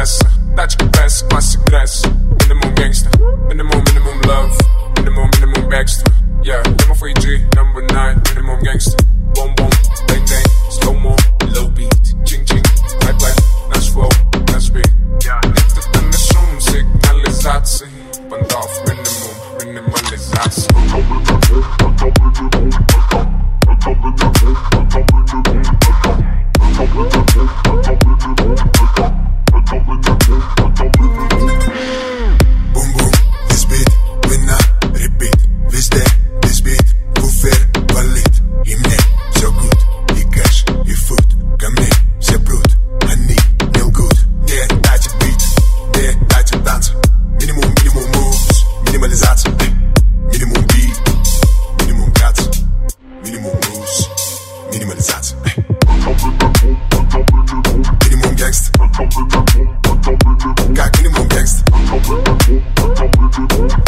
pressa, dá-te que peça, classe cresce. Minimum gangsta, minimum love. Minimum extra. Yeah, number 3G, number 9, minimum gangsta. Boom boom, bang bang, slow mo, low beat, ching ching, black black, nasz flow, nasz beat. Yeah, nie ten szum, sygnalizacji, bandow, minimalizacji. Boom boom, this beat, winna, repeat. Wist this beat, hoe ver valid. Je neemt zo goed, je cash, je voet. Kan mee, ze bloed, en niet heel goed. Nee, dat je beat, nee, dat je dansen. Minimum moves, minimalisatie. Minimum beat, minimum cuts. Minimum moves, minimalisatie. Minimum gangster. Kijk, minimum gangster.